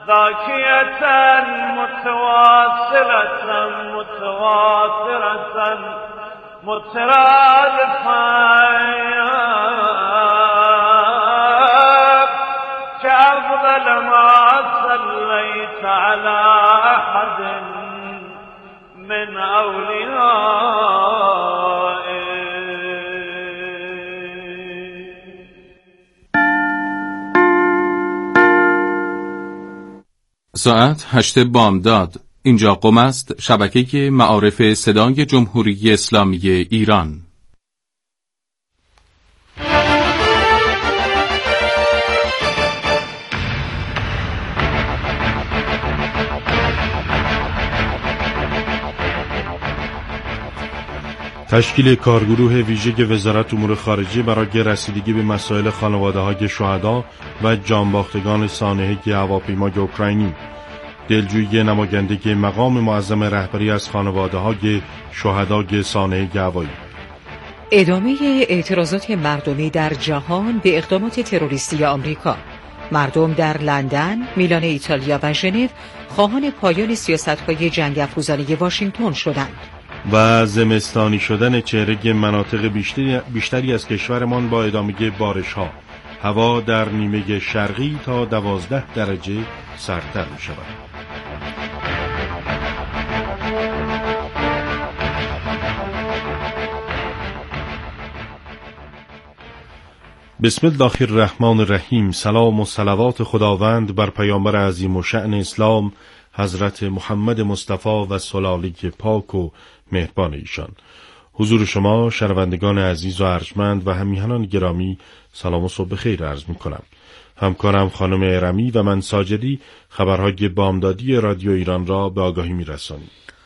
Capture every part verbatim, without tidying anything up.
ذاكية متواصلة متواترة مترادفة كأفضل ما صليت على أحد من أوليائه. ساعت هشت بامداد. اینجا قم است، شبکه معارف صدای جمهوری اسلامی ایران. تشکیل کارگروه ویژه وزارت امور خارجه برای رسیدگی به مسائل خانواده‌های شهدا و جانباختگان سانحه هواپیمای اوکراینی. دلجویی نمایندگی مقام معظم رهبری از خانواده‌های شهدای سانحه هوایی. ادامه اعتراضات مردمی در جهان به اقدامات تروریستی آمریکا. مردم در لندن، میلان ایتالیا و ژنو خواهان پایان سیاست‌های جنگ افروزانه واشنگتن شدند. و زمستانی شدن چهره مناطق بیشتری, بیشتری از کشورمان با ادامه بارش‌ها. هوا در نیمه شرقی تا دوازده درجه سردتر می شود. بسم الله الرحمن الرحیم. سلام و صلوات خداوند بر پیامبر عظیم و شأن اسلام حضرت محمد مصطفی و سلاله پاک و مهربان ایشان. حضور شما شنوندگان عزیز و ارجمند و همیهنان گرامی سلام و صبح بخیر عرض می کنم. همکارم خانم ارمی و من ساجدی خبرهای بامدادی رادیو ایران را به آگاهی می رسانیم.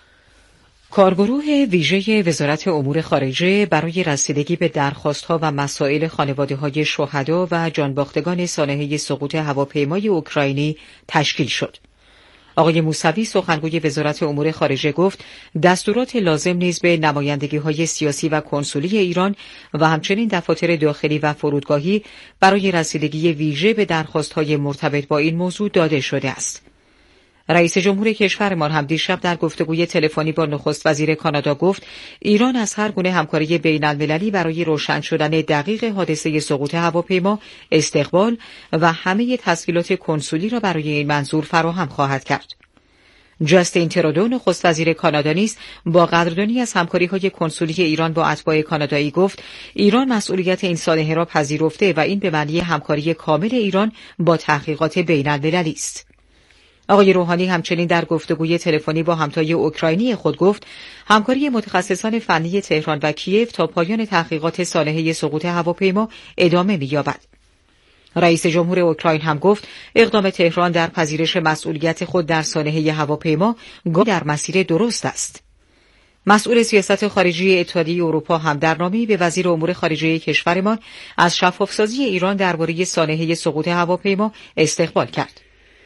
کارگروه ویژه وزارت امور خارجه برای رسیدگی به درخواست‌ها و مسائل خانواده‌های شهدا و جانباختگان سانحه سقوط هواپیمای اوکراینی تشکیل شد. آقای موسوی سخنگوی وزارت امور خارجه گفت دستورات لازم نیز به نمایندگی‌های سیاسی و کنسولی ایران و همچنین دفاتر داخلی و فرودگاهی برای رسیدگی ویژه به درخواست‌های مرتبط با این موضوع داده شده است. رئیس جمهور کشورمان هم دیشب در گفتگوی تلفنی با نخست وزیر کانادا گفت ایران از هر گونه همکاری بین‌المللی برای روشن شدن دقیق حادثه سقوط هواپیما استقبال و همه تسهیلات کنسولی را برای این منظور فراهم خواهد کرد. جاستین ترودو نخست وزیر کانادا نیز با قدردانی از همکاری‌های کنسولی ایران با اتباع کانادایی گفت ایران مسئولیت این سانحه را پذیرفته و این به معنی همکاری کامل ایران با تحقیقات بین‌المللی است. آقای روحانی همچنین در گفتگوی تلفنی با همتای اوکراینی خود گفت همکاری متخصصان فنی تهران و کیف تا پایان تحقیقات سانحه سقوط هواپیما ادامه می‌یابد. رئیس جمهور اوکراین هم گفت اقدام تهران در پذیرش مسئولیت خود در سانحه هواپیما گام در مسیر درست است. مسئول سیاست خارجی اتحادیه اروپا هم در نامه‌ای به وزیر امور خارجه کشورمان از شفافسازی ایران درباره سانحه سقوط هواپیما استقبال کرد.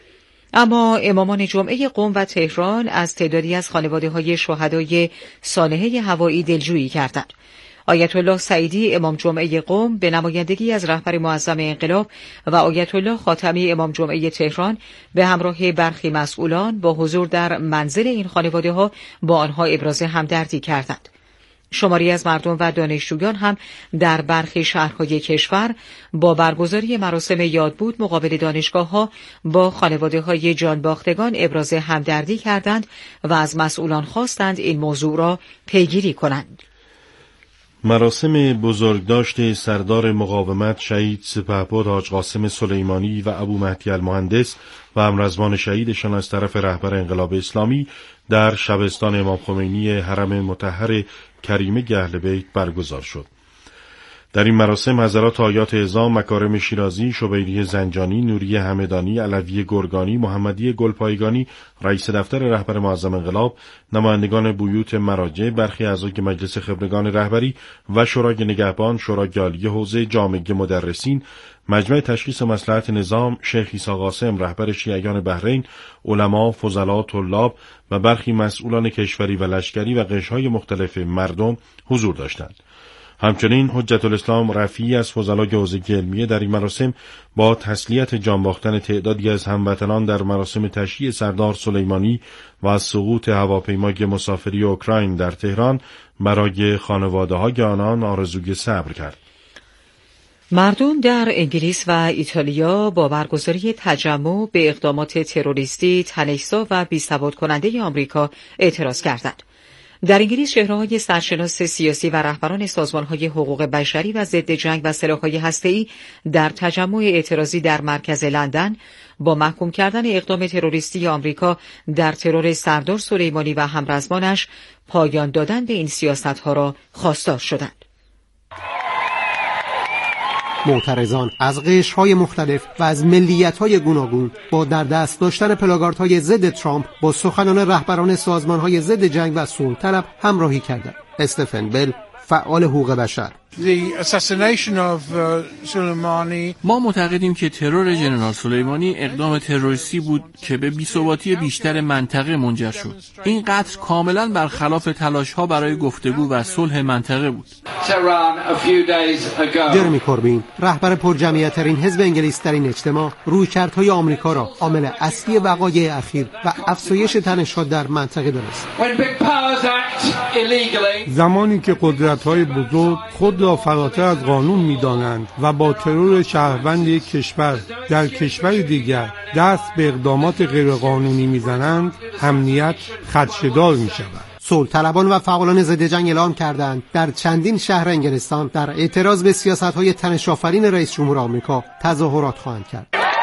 اما امامان جمعه قم و تهران از تعدادی از خانواده‌های شهدای سانحه هوایی دلجویی کردند. آیت الله سعیدی امام جمعه قم به نمایندگی از رهبر معظم انقلاب و آیت الله خاتمی امام جمعه تهران به همراه برخی مسئولان با حضور در منزل این خانواده‌ها با آنها ابراز همدردی کردند. شماری از مردم و دانشجویان هم در برخی شهرهای کشور با برگزاری مراسم یادبود مقابل دانشگاه‌ها با خانواده‌های جانباختگان ابراز همدردی کردند و از مسئولان خواستند این موضوع را پیگیری کنند. مراسم بزرگداشت سردار مقاومت شهید سپهبد حاج قاسم سلیمانی و ابو مهدی المهندس و همرزبان شهیدشان از طرف رهبر انقلاب اسلامی در شبستان امام خمینی حرم مطهر کریمه اهل بیت برگزار شد. در این مراسم حضرات آیات اعظام مکارم شیرازی، شبیری زنجانی، نوری همدانی، علوی گرگانی، محمدی گلپایگانی، رئیس دفتر رهبر معظم انقلاب، نمایندگان بیوت مراجع، برخی اعضای مجلس خبرگان رهبری و شورای نگهبان، شورای عالی حوزه جامعه مدرسین، مجمع تشخیص مصلحت نظام، شیخ عیسی قاسم رهبر شیعیان بحرین، علما، فضلا، طلاب و برخی مسئولان کشوری و لشکری و قشرهای مختلف مردم حضور داشتند. همچنین حجت الاسلام رفیعی از فضلای حوزه علمیه در این مراسم با تسلیت جان باختن تعدادی از هموطنان در مراسم تشییع سردار سلیمانی و سقوط هواپیمای مسافری اوکراین در تهران برای خانواده‌های آنان آرزوی صبر کرد. مردم در انگلیس و ایتالیا با برگزاری تجمع به اقدامات تروریستی، تنش‌زا و بی‌ثبات کننده آمریکا اعتراض کردند. در انگلیس چهره‌های سرشناس سیاسی و رهبران سازمان‌های حقوق بشری و ضد جنگ و سلاح‌های هسته‌ای در تجمع اعتراضی در مرکز لندن با محکوم کردن اقدام تروریستی آمریکا در ترور سردار سلیمانی و همرزمانش پایان دادن به این سیاست‌ها را خواستار شدند. معترضان از قشرهای مختلف و از ملیت‌های گوناگون با در دست داشتن پلاکاردهای ضد ترامپ با سخنان رهبران سازمان‌های ضد جنگ و صلح طلب همراهی کردند. استفن بل، فعال حقوق بشر: ما معتقدیم که ترور ژنرال سلیمانی اقدام تروریستی بود که به بی‌ثباتی بیشتر منطقه منجر شد. این قتل کاملا برخلاف تلاش‌ها برای گفتگو و صلح منطقه بود. جرمی کوربین، رهبر پرجمعیت‌ترین حزب انگلیس، در این اجتماع رویکردهای آمریکا را عامل اصلی وقایع اخیر و افزایش تنش‌ها در منطقه دانست. زمانی که قدرت‌های بزرگ خود را فراتر از قانون می‌دانند و با ترور شهروند یک کشور در کشور دیگر دست به اقدامات غیرقانونی می‌زنند، امنیت خدشه‌دار می‌شود. صلح طلبان و فعالان ضد جنگ اعلام کردند در چندین شهر انگلستان در اعتراض به سیاست‌های تنش‌آفرین رئیس جمهور آمریکا تظاهرات خواهند کرد.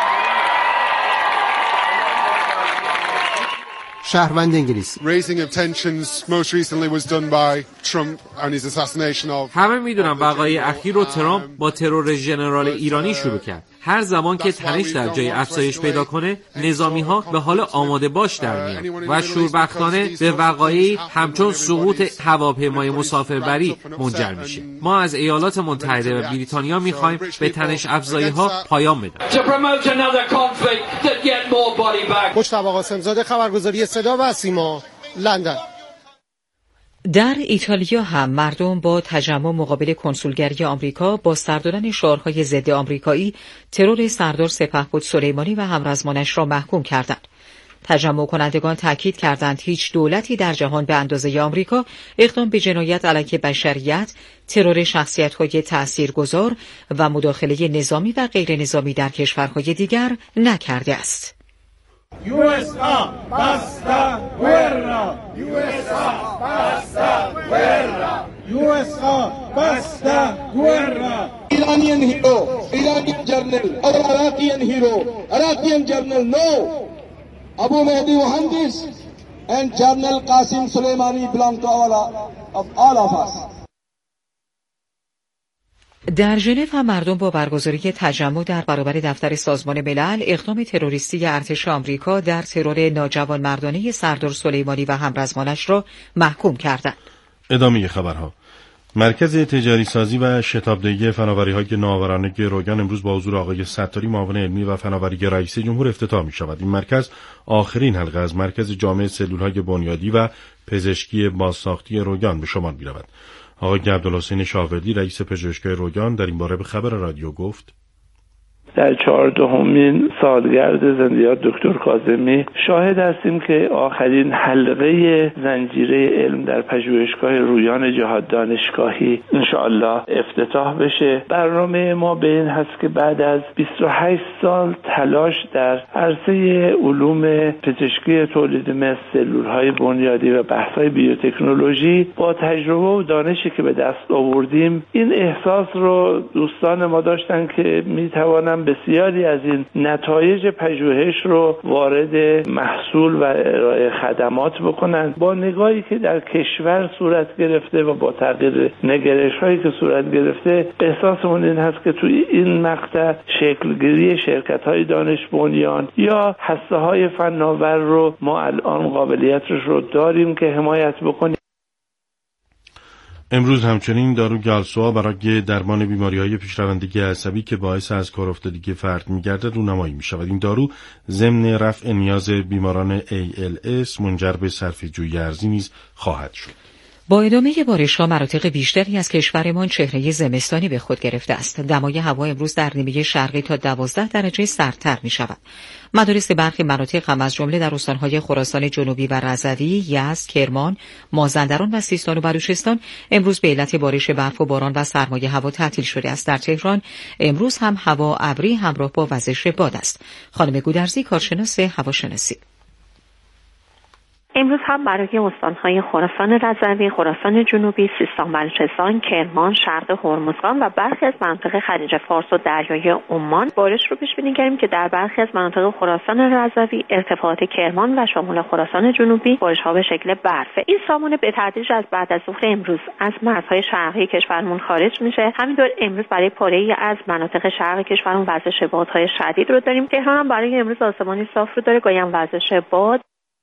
شهروند انگلیس: همه میدونن وقایع اخیر رو ترامپ با ترور ژنرال ایرانی شروع کرد. هر زمان که تنش در جای افزایش پیدا کنه، نظامی‌ها به حال آماده باش در میان و شوربختانه به وقایعی همچون سقوط هواپیمای مسافربری منجر میشه. ما از ایالات متحده و بریتانیا میخوایم به تنش افزایی‌ها پایان بدن. مجتبی قاسم‌زاده، خبرگزاری صدا و سیما، لندن. در ایتالیا هم مردم با تجمع مقابل کنسولگری آمریکا با سر دادن شعارهای ضد آمریکایی ترور سردار سپهبد سلیمانی و همرزمانش را محکوم کردند. تجمع کنندگان تاکید کردند هیچ دولتی در جهان به اندازه آمریکا اقدام به جنایت علیه بشریت، ترور شخصیت‌های تأثیرگذار و مداخله نظامی و غیر نظامی در کشورهای دیگر نکرده است. یو اس آ basta guerra یو اس آ basta guerra یو اس آ basta guerra Iranian hero Iranian journal or Arakian hero Arakian journal no Abu Mehdi Mohandes and General Qasim Soleimani belong to all of all of us. در ژنو هم مردم با برگزاری تجمع در برابر دفتر سازمان ملل اقدام تروریستی ارتش آمریکا در ترور ناجوانمردانه سردار سلیمانی و همرزمانش را محکوم کردند. ادامه خبرها. مرکز تجاری سازی و شتابدهی فناوری‌های نوآورانه رویان امروز با حضور آقای ستاری، معاون علمی و فناوری رئیس جمهور افتتاح می‌شود. این مرکز آخرین حلقه از مرکز جامع سلول‌های بنیادی و پزشکی بازساختی رویان به شمار می‌رود. آقای عبدالحسین شاوردی، رئیس پژوهشگاه رویان، در این باره به خبر رادیو گفت: در چهاردهمین سالگرد زندیات دکتر کاظمی شاهد هستیم که آخرین حلقه زنجیره علم در پژوهشگاه رویان جهاد دانشگاهی انشاءالله افتتاح بشه. برنامه ما به این هست که بعد از بیست و هشت سال تلاش در عرصه علوم پزشکی تولید مثل، سلول‌های بنیادی و بحث‌های بیوتکنولوژی، با تجربه و دانشی که به دست آوردیم این احساس رو دوستان ما داشتن که میتوانن بسیاری از این نتایج پژوهش رو وارد محصول و ارائه خدمات بکنند. با نگاهی که در کشور صورت گرفته و با تغییر نگرش‌هایی که صورت گرفته، احساسمون این هست که توی این مقطع شکلگیری شرکت‌های دانش بنیان یا هسته‌های فناور رو ما الان قابلیتش رو داریم که حمایت بکنیم. امروز همچنین دارو گالسوا برای درمان بیماری‌های پیشرونده عصبی که باعث از کار افتادگی فرد می‌گردد رونمایی می‌شود. این دارو ضمن رفع نیاز بیماران ای ال اس منجر به صرفه‌جویی ارزی نیز خواهد شد. با ادامه بارش‌ها مناطق بیشتری از کشورمان چهره زمستانی به خود گرفته است. دمای هوا امروز در نیمه شرقی تا دوازده درجه سردتر می‌شود. مدارس برخی مناطق هم از جمله در استان‌های خراسان جنوبی و رضوی، یزد، کرمان، مازندران و سیستان و بلوچستان امروز به علت بارش برف و باران و سرمای هوا تعطیل شده است. در تهران امروز هم هوا ابری همراه با وزش باد است. خانم گودرزی، کارشناس هواشناسی: امروز هم برای استان‌های خراسان رضوی، خراسان جنوبی، سیستان بلوچستان، کرمان، شرق هرمزگان و برخی از مناطق خلیج فارس و دریای عمان بارش رو پیش بینی کردیم که در برخی از مناطق خراسان رضوی، ارتفاعات کرمان و شمال خراسان جنوبی بارش‌ها به شکل برفه. این سامانه به تدریج از بعد از ظهر امروز از مرزهای شرقی کشورمون خارج میشه. همینطور امروز برای پاره‌ای از مناطق شرق کشورمون وزش بادهای شدید رو داریم. تهران هم برای امروز آسمانی صاف رو داره، گاهی هم وزش باد.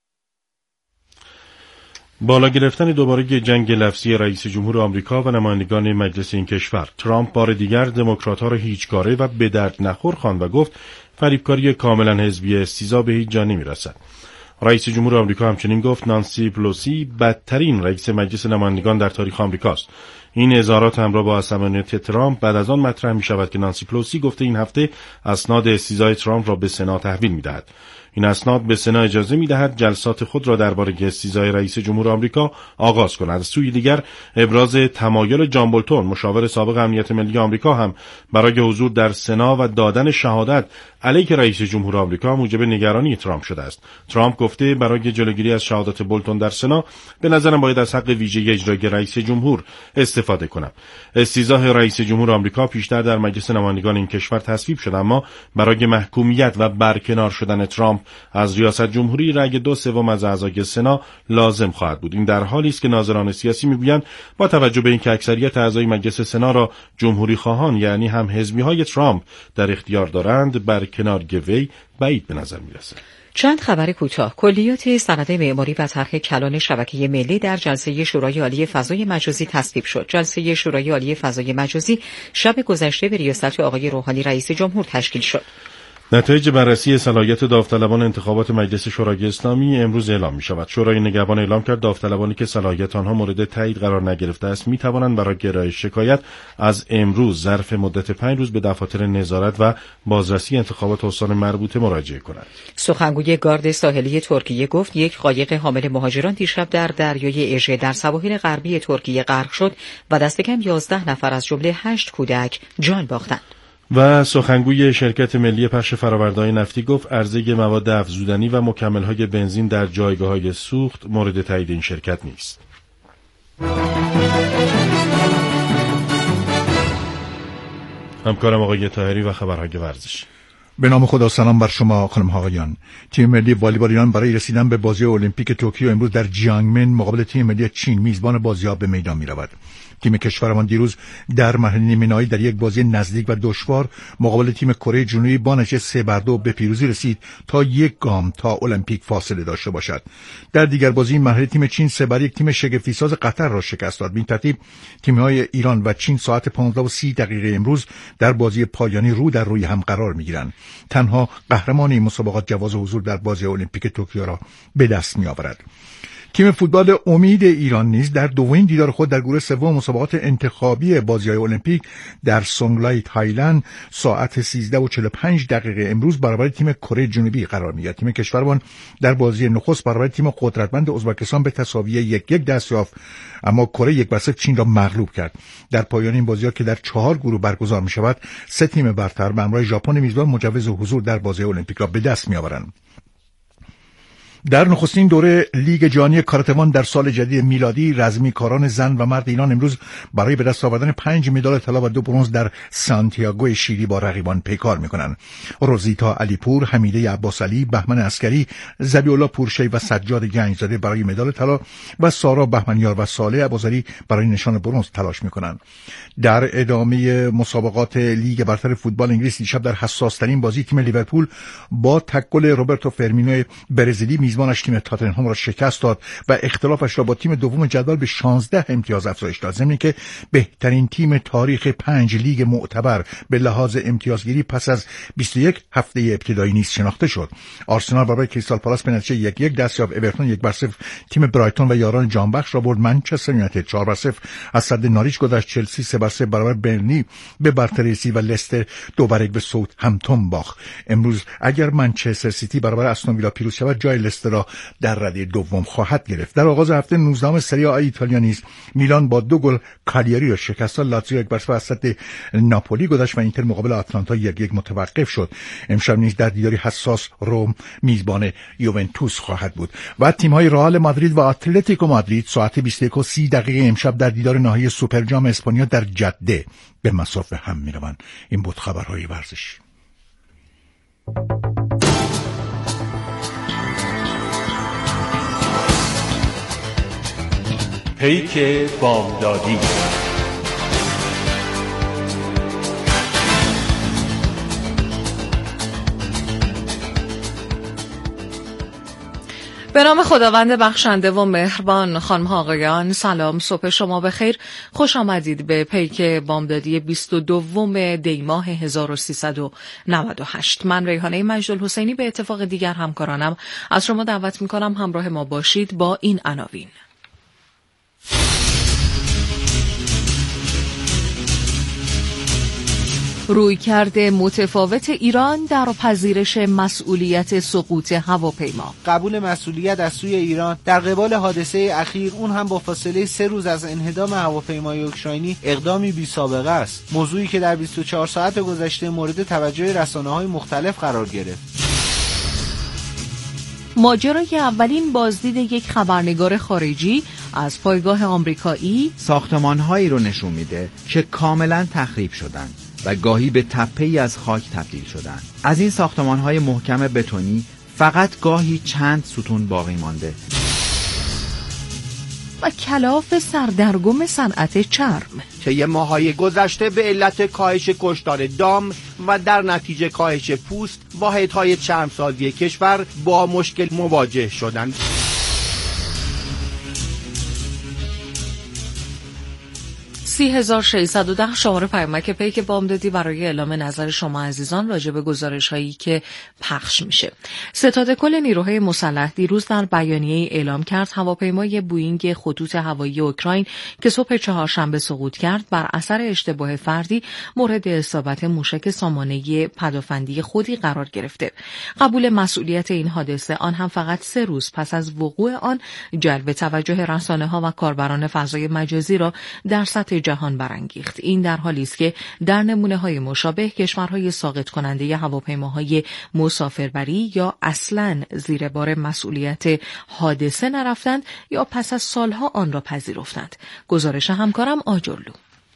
بالا گرفتن دوباره جنگ لفظی رئیس جمهور آمریکا و نمایندگان مجلس این کشور. ترامپ بار دیگر دموکرات‌ها را هیچکاره و به درد نخور خواند و گفت فریبکاری کاملا حزبی استیزا به هیچ جا نمی‌رسد. رئیس جمهور آمریکا همچنین گفت نانسی پلوسی بدترین رئیس مجلس نمایندگان در تاریخ آمریکاست. این اظهارات همراه با عصبانیت ترامپ بعد از آن مطرح می‌شود که نانسی پلوسی گفته این هفته اسناد استیزای ترامپ را به سنا تحویل می‌دهد. این اسناد به سنا اجازه می‌دهد جلسات خود را درباره استیزای رئیس جمهور آمریکا آغاز کند. از سوی دیگر ابراز تمایل جان بولتون مشاور سابق امنیت ملی آمریکا هم برای حضور در سنا و دادن شهادت علیه رئیس جمهور آمریکا موجب نگرانی ترامپ شده است. ترامپ گفته برای جلوگیری از شهادت بولتون در سنا به نظرم باید از حق ویژه اجرایی رئیس جمهور استفاده کنم. استیزای رئیس جمهور آمریکا پیشتر در مجلس نمایندگان این کشور تصویب شد، اما برای محکومیت و برکنار شدن ترامپ از ریاست جمهوری رأی دو سوم از اعضای سنا لازم خواهد بود. این در حالی است که ناظران سیاسی میگویند با توجه به اینکه اکثریت اعضای مجلس سنا را جمهوری خواهان یعنی هم حزبی‌های ترامپ در اختیار دارند، برکنارگی وی بعید به نظر میرسد. چند خبر کوتاه. کلیات سند معماری و طرح کلان شبکه ملی در جلسه شورای عالی فضای مجازی تصویب شد. جلسه شورای عالی فضای مجازی شب گذشته به ریاست آقای روحانی رئیس جمهور تشکیل شد. نتایج بررسی صلاحیت داوطلبان انتخابات مجلس شورای اسلامی امروز اعلام می شود. شورای نگهبان اعلام کرد داوطلبانی که صلاحیت آنها مورد تایید قرار نگرفته است می توانند برای ارائه شکایت از امروز ظرف مدت پنج روز به دفاتر نظارت و بازرسی انتخابات استان مربوطه مراجعه کنند. سخنگوی گارد ساحلی ترکیه گفت یک قایق حامل مهاجران دیشب در دریای اژه در سواحل غربی ترکیه غرق شد و دست کم یازده نفر از جمله هشت کودک جان باختند. و سخنگوی شرکت ملی پخش فرآورده‌های نفتی گفت عرضه مواد افزودنی و مکمل‌های بنزین در جایگاه‌های سوخت مورد تایید این شرکت نیست. همکارم آقای طاهری و خبرهای ورزش. به نام خدا، سلام بر شما خانم ها آقایان. تیم ملی والیبال ایران برای رسیدن به بازی المپیک توکیو امروز در جیانگمن مقابل تیم ملی چین میزبان بازی‌ها به میدان می‌رود. تیم کشورمان دیروز در مرحله نیمه نهایی در یک بازی نزدیک و دشوار مقابل تیم کره جنوبی با نتیجه سه بر دو به پیروزی رسید تا یک گام تا المپیک فاصله داشته باشد. در دیگر بازی مرحله تیم چین سه بر یک تیم شگفتی‌ساز قطر را شکست داد. به این ترتیب تیم‌های ایران و چین ساعت پانزده و سی دقیقه امروز در بازی پایانی رو در روی هم قرار می‌گیرند. تنها قهرمان این مسابقات جواز حضور در بازی المپیک توکیو را به دست می‌آورد. تیم فوتبال امید ایران نیز در دومین دیدار خود در گروه سوم مسابقات انتخابی بازی‌های المپیک در سونگلای تایلند ساعت سیزده و چهل و پنج دقیقه امروز برابر تیم کره جنوبی قرار می‌گیرد. تیم کشورمان در بازی نخست برابر تیم قدرتمند ازبکستان به تساوی یک یک دست یافت، اما کره یک بر صفر چین را مغلوب کرد. در پایان این بازی‌ها که در چهار گروه برگزار می‌شود، سه تیم برتر به همراه ژاپن میزبان مجوز حضور در بازی المپیک را به دست می‌آورند. در نخستین دوره لیگ جهانی کاراتوان در سال جدید میلادی رزمیکاران زن و مرد ایران امروز برای به دست آوردن پنج مدال طلا و دو برنز در سانتیاگو شیلی با رقیبان پیکار میکنند. روزیتا علیپور، حمیده عباس علی، بهمن عسکری، ذبیح‌الله پورشی و سجاد گنجزاده برای مدال طلا و سارا بهمنیار و صالح عباسعلی برای نشان برنز تلاش میکنند. در ادامه مسابقات لیگ برتر فوتبال انگلیس دیشب در حساس‌ترین بازی تیم لیورپول با تکل روبرتو فرمینو برزیلی میزبانش تیم تاتنهام را شکست داد و اختلافش را با تیم دوم جدول به شانزده امتیاز افزایش داد، ضمن که بهترین تیم تاریخ پنج لیگ معتبر به لحاظ امتیازگیری پس از بیست و یک هفته ابتدایی نیز شناخته شد. آرسنال برای کریستال پالاس به نتیجه یک یک دست یافت. اورتون یک بر صفر تیم برایتون و یاران جانبخش را برد. منچستر یونایتد چهار بر صفر از صد ناریچ گذشت. چلسی سه بر صفر برابر برنلی به برتری رسید و لستر دو بر یک به ساوت همتون باخت. امروز اگر منچستر سیتی برابر استون ویلا پیروز شود جای لستر را در رده دوم خواهد گرفت. در آغاز هفته نوزدهم سری آ ایتالیا نیز میلان با دو گل کالیاری را شکست داد. لاتزیو یک بر صفر از صد ناپولی گذشت و اینتر مقابل آتلانتا یک یک متوقف شد. امشب نیز در دیداری حساس روم میزبان یوونتوس خواهد بود و تیم‌های رئال مادرید و اتلتیکو مادرید ساعت بیست و یک و سی دقیقه امشب در دیدار نهایی سوپرجام اسپانیا در جده به مصاف هم می‌روند. این بود خبرهای ورزشی. پیک بامدادی. به نام خداوند بخشنده و مهربان. خانم ها آقایان، سلام، صبح شما بخیر. خوش آمدید به پیک بامدادی بیست و دوم دی ماه هزار و سیصد و نود و هشت. من ریحانه مجدالحسینی به اتفاق دیگر همکارانم از شما دعوت می‌کنم همراه ما باشید با این عناوین. رویکرد متفاوت ایران در پذیرش مسئولیت سقوط هواپیما. قبول مسئولیت از سوی ایران در قبال حادثه اخیر، اون هم با فاصله سه روز از انهدام هواپیمای اوکراینی، اقدامی بی سابقه است. موضوعی که در بیست و چهار ساعت گذشته مورد توجه رسانه‌های مختلف قرار گرفت. ماجرای اولین بازدید یک خبرنگار خارجی از پایگاه آمریکایی ساختمان‌هایی رو نشون میده که کاملاً تخریب شدن و گاهی به تپه‌ای از خاک تبدیل شدن. از این ساختمان‌های محکم بتونی فقط گاهی چند ستون باقی مانده. و کلاف سردرگم صنعت چرم که یه ماهای گذشته به علت کاهش کشتار دام و در نتیجه کاهش پوست، واحدهای چرمسازی کشور با مشکل مواجه شدند. سی هزار و ششصد و ده شماره پیامک پیک بامدادی برای اعلام نظر شما عزیزان راجع به گزارش‌هایی که پخش میشه. ستاد کل نیروهای مسلح دیروز در بیانیه اعلام کرد هواپیمای بوئینگ خطوط هوایی اوکراین که صبح چهارشنبه سقوط کرد بر اثر اشتباه فردی مورد اصابت موشک سامانه پدافندی خودی قرار گرفته. قبول مسئولیت این حادثه، آن هم فقط سه روز پس از وقوع آن، جلب توجه رسانه‌ها و کاربران فضای مجازی را در سطح جهان برانگیخت. این در حالی است که در نمونه‌های مشابه کشورهای ساقط کننده هواپیماهای مسافربری یا اصلاً زیر بار مسئولیت حادثه نرفتند یا پس از سالها آن را پذیرفتند. گزارش همکارم آجرلو.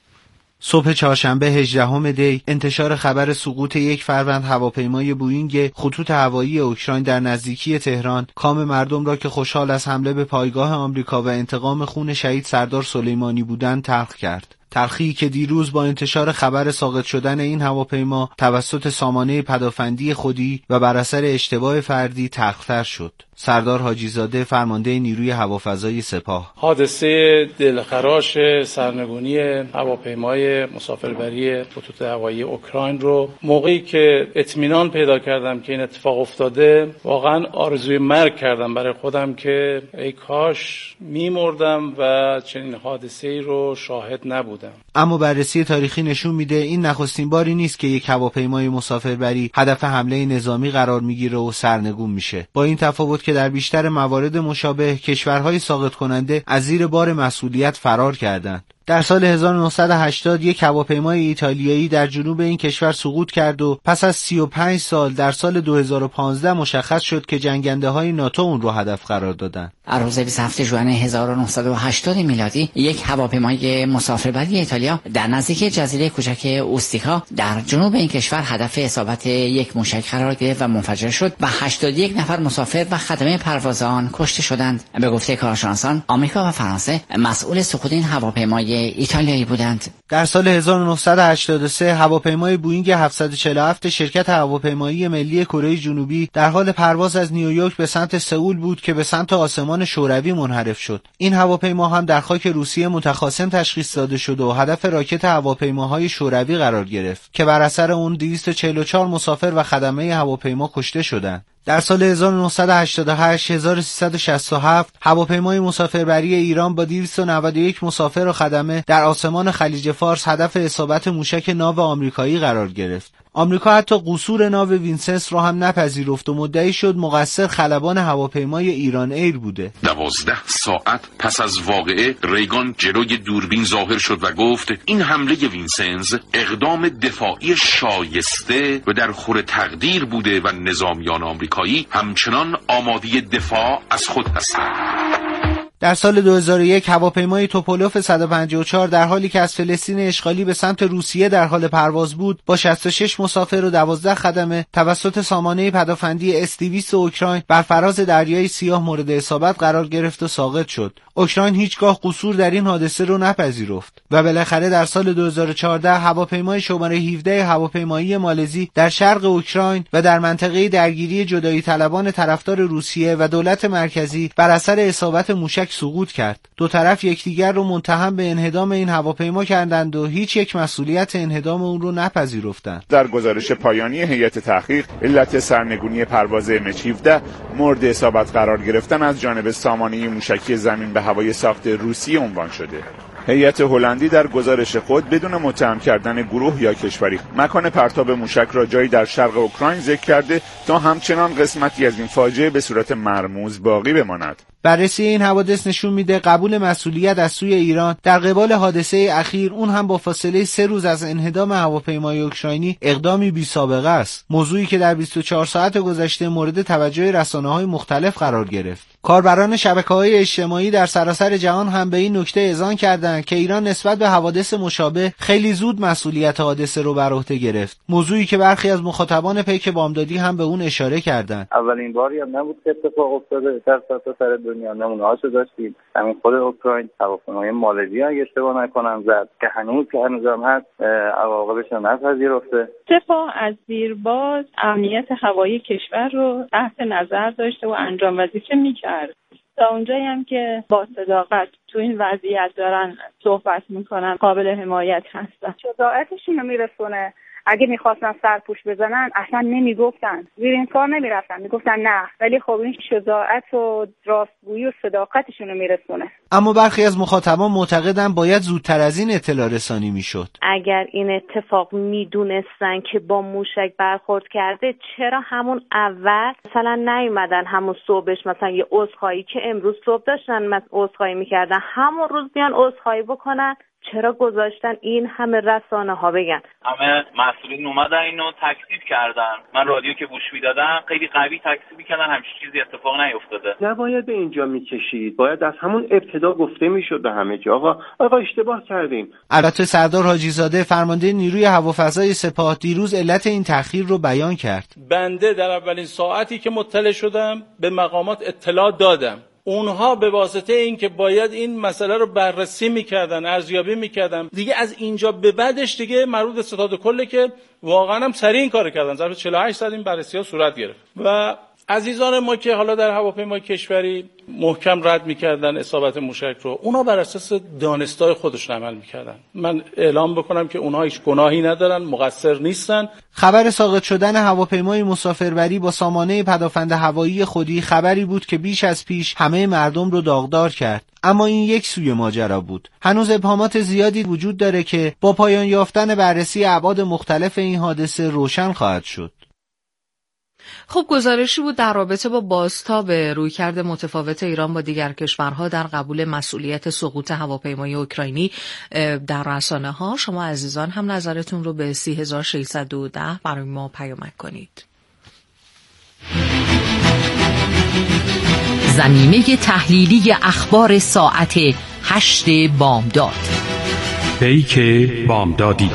صبح چهارشنبه هجدهم دی انتشار خبر سقوط یک فروند هواپیمای بوئینگ خطوط هوایی اوکراین در نزدیکی تهران کام مردم را که خوشحال از حمله به پایگاه آمریکا و انتقام خون شهید سردار سلیمانی بودند تلخ کرد. تلخی که دیروز با انتشار خبر ساقط شدن این هواپیما توسط سامانه پدافندی خودی و بر اثر اشتباه فردی تلختر شد. سردار حاجیزاده، فرمانده نیروی هوافضای سپاه: حادثه دلخراش سرنگونی هواپیمای مسافربری خطوط هوایی اوکراین رو موقعی که اطمینان پیدا کردم که این اتفاق افتاده، واقعا آرزوی مرگ کردم برای خودم که ای کاش میمردم و چنین حادثه‌ای رو شاهد نبودم. اما بررسی تاریخی نشون میده این نخستین باری نیست که یک هواپیمای مسافربری هدف حمله نظامی قرار میگیره و سرنگون میشه. با این تفاوت که در بیشتر موارد مشابه کشورهای ساقط کننده از زیر بار مسئولیت فرار کردند. در سال هزار و نهصد و هشتاد یک هواپیمای ایتالیایی در جنوب این کشور سقوط کرد و پس از سی و پنج سال در سال دو هزار و پانزده مشخص شد که جنگنده های ناتو اون رو هدف قرار دادن. روز بیست و هفتم ژوئن هزار و نهصد و هشتاد میلادی یک هواپیمای مسافربری ایتالیا در نزدیک جزیره کوچک اوستیکا در جنوب این کشور هدف اصابت یک موشک قرار گرفت و منفجر شد و هشتاد و یک نفر مسافر و خدمه پرواز آن کشته شدند. به گفته کارشناسان، آمریکا و فرانسه مسئول سقوط این هواپیمای ایتالیایی بودند. در سال هزار و نهصد و هشتاد و سه هواپیمای بوئینگ هفتصد و چهل و هفت شرکت هواپیمایی ملی کره جنوبی در حال پرواز از نیویورک به سمت سئول بود که به سمت آسمان شوروی منحرف شد. این هواپیما هم در خاک روسیه متخاصم تشخیص داده شد و هدف راکت هواپیماهای شوروی قرار گرفت که بر اثر اون دویست و چهل و چهار مسافر و خدمه هواپیما کشته شدند. در سال هزار و نهصد و هشتاد و هشت هزار و سیصد و شصت و هفت هواپیمای مسافربری ایران با دویست و نود و یک مسافر و خدمه در آسمان خلیج فارس هدف اصابت موشک ناو آمریکایی قرار گرفت. آمریکا حتی قصور ناو وینسنس را هم نپذیرفت و مدعی شد مقصر خلبان هواپیمای ایران ایر بوده. دوازده ساعت پس از واقعه ریگان جلوی دوربین ظاهر شد و گفت این حمله وینسنس اقدام دفاعی شایسته و در خور تقدیر بوده و نظامیان آمریکایی همچنان آماده دفاع از خود هستند. در سال دو هزار و یک هواپیمای توپولوف صد و پنجاه و چهار در حالی که از فلسطین اشغالی به سمت روسیه در حال پرواز بود با شصت و شش مسافر و دوازده خدمه توسط سامانه پدافندی اس دویست اوکراین بر فراز دریای سیاه مورد اصابت قرار گرفت و ساقط شد. اوکراین هیچگاه قصور در این حادثه رو نپذیرفت و بالاخره در سال دو هزار و چهارده هواپیمای شماره هفده هواپیمایی مالزی در شرق اوکراین و در منطقه درگیری جدایی طلبان طرفدار روسیه و دولت مرکزی بر اثر اصابت موشک سقوط کرد. دو طرف یکدیگر رو متهم به انهدام این هواپیما کردند و هیچ یک مسئولیت انهدام اون رو نپذیرفتند. در گزارش پایانی هیئت تحقیق علت سرنگونی پرواز ام اچ هفده مورد اصابت قرار گرفتن از جانب سامانه موشکی زمین به هوای ساخت روسیه عنوان شده. هیئت هلندی در گزارش خود بدون متهم کردن گروه یا کشوری مکان پرتاب موشک را جایی در شرق اوکراین ذکر کرده تا همچنان قسمتی از این فاجعه به صورت مرموز باقی بماند. بررسی این حوادث نشون میده قبول مسئولیت از سوی ایران در قبال حادثه اخیر، اون هم با فاصله سه روز از انهدام هواپیمای اوکراینی، اقدامی بی سابقه است. موضوعی که در بیست و چهار ساعت گذشته مورد توجه رسانه‌های مختلف قرار گرفت. کاربران شبکه‌های اجتماعی در سراسر جهان هم به این نکته اذعان کردند که ایران نسبت به حوادث مشابه خیلی زود مسئولیت حادثه رو بر عهده گرفت. موضوعی که برخی از مخاطبان پیک بامدادی هم به اون اشاره کردند. اولین باری هم نبود که اتفاق افتاده در سراسر دنیا. نمونه‌هاشو داشتیم. همین خود اوکراین هواپیمای مالزی اگه اشتباه نکنم زد که هنوز که هنوزم هست عواقبش رو نپذیرفته. دفاع از زیرباز امنیت هوایی کشور رو تحت نظر داشته و انجام وظیفه می‌کرد. تا اونجایی هم که با صداقت تو این وضعیت دارن صحبت میکنن قابل حمایت هستن. شجاعتشون رو میرسونه. اگه میخواستن سرپوش بزنن اصلا نمیگفتن، زیر این کار نمیرفتن، میگفتن نه. ولی خب این شجاعت و راستگویی و صداقتشون رو میرسونه. اما برخی از مخاطبان معتقدن باید زودتر از این اطلاع رسانی میشد. اگر این اتفاق میدونستن که با موشک برخورد کرده، چرا همون اول مثلا نیومدن همون صبحش مثلا یه عذرخواهی که امروز صبح داشتن مثلا عذرخواهی میکردن همون روز بیان عذرخواهی بکنن؟ چرا گذاشتن این همه رسانه ها بگن؟ همه مسئولین اومدن اینو تکذیب کردن. من رادیو که گوش میدادم خیلی قوی تکذیب میکردن، همچین چیزی اتفاق نیفتاده. نباید به اینجا میکشید، باید از همون ابتدا گفته میشد به همه جا آقا آقا اشتباه کردیم. البته سردار حاجی زاده فرمانده نیروی هوافضای سپاه دیروز علت این تأخیر رو بیان کرد. بنده در اولین ساعتی که مطلع شدم به مقامات اطلاع دادم. اونها به واسطه این که باید این مسئله رو بررسی میکردن، ارزیابی میکردن، دیگه از اینجا به بعدش دیگه مربوط به ستاد کله که واقعا هم سریع این کارو کردن. ظرف چهل و هشت ساعت این بررسی ها صورت گرفت و عزیزان ما که حالا در هواپیمای کشوری محکم رد میکردن اصابت موشک رو، اونا بر اساس دانستای خودشون عمل میکردن. من اعلام بکنم که اونها هیچ گناهی ندارن، مقصر نیستن. خبر ساقط شدن هواپیمای مسافربری با سامانه پدافند هوایی خودی خبری بود که بیش از پیش همه مردم رو داغدار کرد. اما این یک سوی ماجرا بود. هنوز ابهامات زیادی وجود داره که با پایان یافتن بررسی ابعاد مختلف این حادثه روشن خواهد شد. خب گزارشی بود در رابطه با بازتاب رویکرد متفاوت ایران با دیگر کشورها در قبول مسئولیت سقوط هواپیمای اوکراینی در رسانه‌ها. شما عزیزان هم نظرتون رو به سه هزار و ششصد و ده برای ما پیامک کنید. زمینه تحلیلی اخبار ساعت هشت بامداد. پیک بامدادی.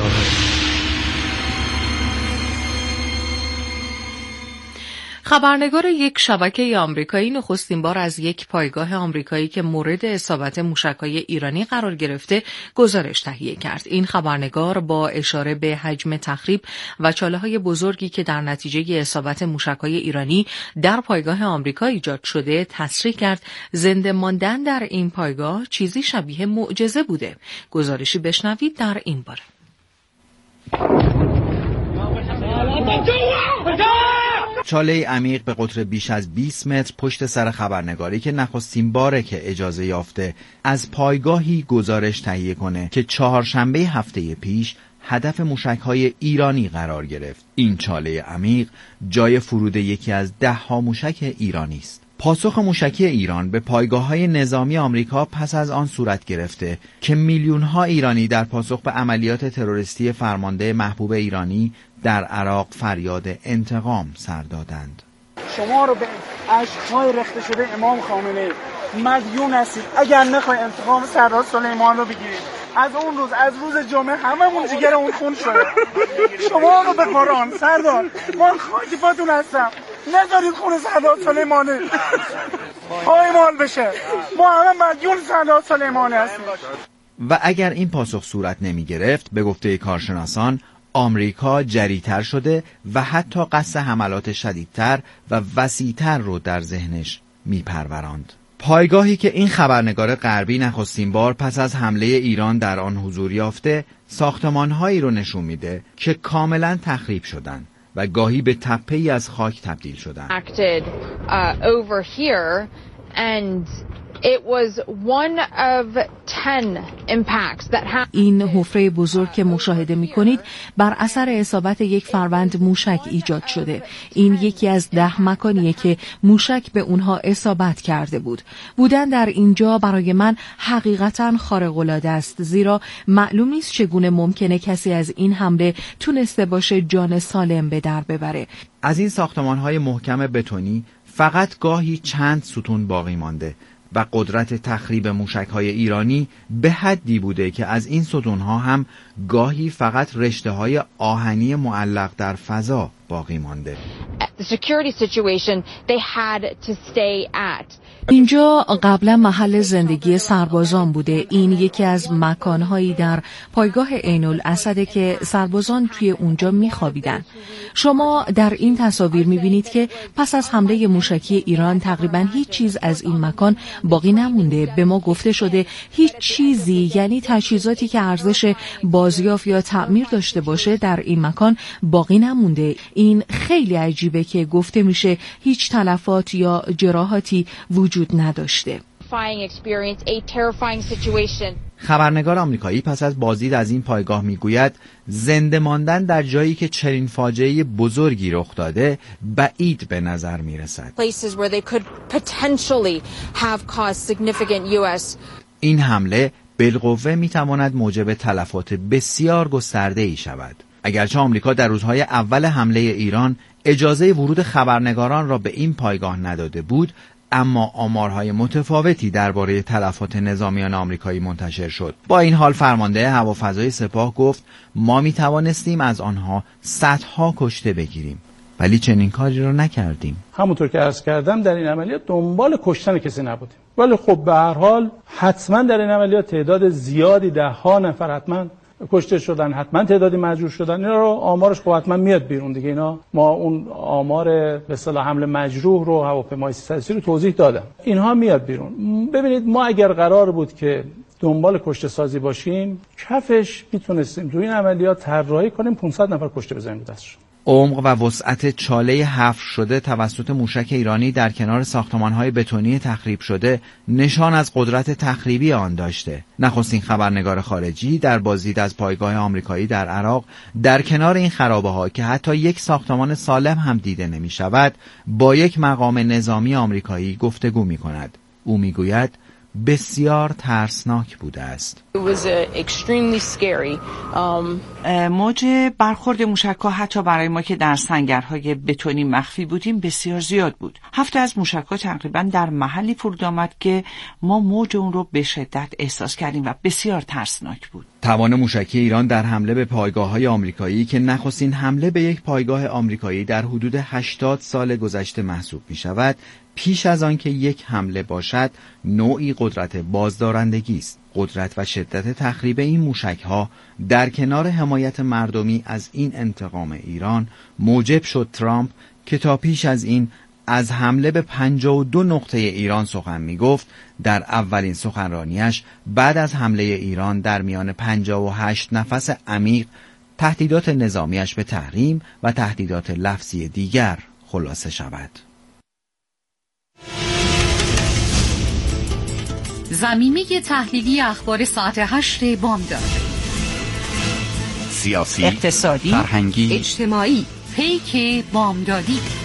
خبرنگار یک شبکه آمریکایی نخستین بار از یک پایگاه آمریکایی که مورد اصابت موشک‌های ایرانی قرار گرفته گزارش تهیه کرد. این خبرنگار با اشاره به حجم تخریب و چاله‌های بزرگی که در نتیجه اصابت موشک‌های ایرانی در پایگاه آمریکا ایجاد شده تصریح کرد زنده ماندن در این پایگاه چیزی شبیه معجزه بوده. گزارشی بشنوید در این باره. چاله عمیق به قطر بیش از بیست متر پشت سر خبرنگاری که نخستین باره که اجازه یافته از پایگاهی گزارش تهیه کنه که چهارشنبه هفته پیش هدف موشک‌های ایرانی قرار گرفت. این چاله عمیق جای فرود یکی از ده ها موشک ایرانی است. پاسخ موشکی ایران به پایگاه‌های نظامی آمریکا پس از آن صورت گرفته که میلیون‌ها ایرانی در پاسخ به عملیات تروریستی فرمانده محبوب ایرانی در عراق فریاد انتقام سر دادند. شما رو به عشق‌های رخته شده امام خامنه‌ای مدیون هستید. اگر نخواهی انتقام سردار سلیمان رو بگیرید، از اون روز از روز جمعه هممون جگر اون خون شده. شما رو به قرآن سردار، من خاکی پاتون هستم، نذارید خون سردار سلیمانی پایمال بشه. ما همه مدیون سردار سلیمانی هستیم. و اگر این پاسخ صورت نمی گرفت، به گفته کارشناسان آمریکا جری‌تر شده و حتی قصد حملات شدیدتر و وسیع‌تر رو در ذهنش میپروراند. پایگاهی که این خبرنگار غربی نخستین بار پس از حمله ایران در آن حضور یافته، ساختمان‌هایی رو نشون میده که کاملا تخریب شدن و گاهی به تپه‌ای از خاک تبدیل شدن. Acted, uh, over here and it was one of ten impacts that ha- این حفره بزرگ که مشاهده می‌کنید بر اثر اصابت یک فروند موشک ایجاد شده. این یکی از ده مکانیه که موشک به اونها اصابت کرده بود. بودن در اینجا برای من حقیقتاً خارق‌العاده است، زیرا معلوم نیست چگونه ممکنه کسی از این حمله تونسته باشه جان سالم به در ببره. از این ساختمان‌های محکم بتونی فقط گاهی چند ستون باقی مانده و قدرت تخریب موشک‌های ایرانی به حدی بوده که از این ستون‌ها هم گاهی فقط رشته‌های آهنی معلق در فضا باقی مانده. The security situation they had to stay at. اینجا قبلا محل زندگی سربازان بوده. این یکی از مکانهایی در پایگاه عین الاسده که سربازان توی اونجا میخوابیدن. شما در این تصاویر میبینید که پس از حمله موشکی ایران تقریبا هیچ چیز از این مکان باقی نمونده. به ما گفته شده هیچ چیزی، یعنی تجهیزاتی که ارزش بازیافت یا تعمیر داشته باشه، در این مکان باقی نمونده. این خیلی عجیبه که گفته میشه هیچ تلفات یا جراحاتی وجود نداشته. خبرنگار آمریکایی پس از بازدید از این پایگاه میگوید زنده ماندن در جایی که چنین فاجعه بزرگی رخ داده بعید به نظر میرسد. این حمله بالقوه میتواند موجب تلفات بسیار گسترده ای شود. اگرچه آمریکا در روزهای اول حمله ایران اجازه ورود خبرنگاران را به این پایگاه نداده بود، اما آمارهای متفاوتی درباره تلفات نظامیان آمریکایی منتشر شد. با این حال فرمانده هوافضای سپاه گفت ما می توانستیم از آنها صدها کشته بگیریم، ولی چنین کاری را نکردیم. همونطور که عرض کردم در این عملیات دنبال کشتن کسی نبودیم، ولی خب به هر حال حتما در این عملیات تعداد زیادی، ده ها نفر حتما کشته شدن، حتما تعدادی مجروح شدن. اینا رو آمارش خب حتما میاد بیرون دیگه. اینا ما اون آمار به اصطلاح حمله مجروح رو هواپیمای سیصد و سی رو توضیح دادم، اینها میاد بیرون. ببینید ما اگر قرار بود که دنبال کشته سازی باشیم، کفش میتونستیم تو این عملیات طراحی کنیم پانصد نفر کشته بزنیم دستشون. عمق و وسعت چاله حفر شده توسط موشک ایرانی در کنار ساختمان‌های بتونی تخریب شده نشان از قدرت تخریبی آن داشته. نخستین خبرنگار خارجی در بازدید از پایگاه آمریکایی در عراق در کنار این خرابه‌ها که حتی یک ساختمان سالم هم دیده نمی‌شود، با یک مقام نظامی آمریکایی گفتگو می‌کند. او می‌گوید بسیار ترسناک بوده است. It was uh, extremely scary. Um... موج برخورد موشک‌ها حتی برای ما که در سنگرهای بتونی مخفی بودیم بسیار زیاد بود. هفت از موشک‌ها تقریبا در محلی فرود آمد که ما موج اون رو به شدت احساس کردیم و بسیار ترسناک بود. توان موشکی ایران در حمله به پایگاه‌های آمریکایی که نخستین حمله به یک پایگاه آمریکایی در حدود هشتاد سال گذشته محسوب می‌شود، پیش از آن که یک حمله باشد نوعی قدرت بازدارندگی است. قدرت و شدت تخریب این موشک‌ها در کنار حمایت مردمی از این انتقام ایران موجب شد ترامپ که تا پیش از این از حمله به پنجاه و دو نقطه ایران سخن می گفت، در اولین سخنرانیش بعد از حمله ایران در میان پنجاه و هشت نفس عمیق تهدیدات نظامیش به تحریم و تهدیدات لفظی دیگر خلاصه شود. زمینه تحلیلی اخبار ساعت هشت بامداد. سیاسی، اقتصادی، فرهنگی، اجتماعی. پیک بامدادی.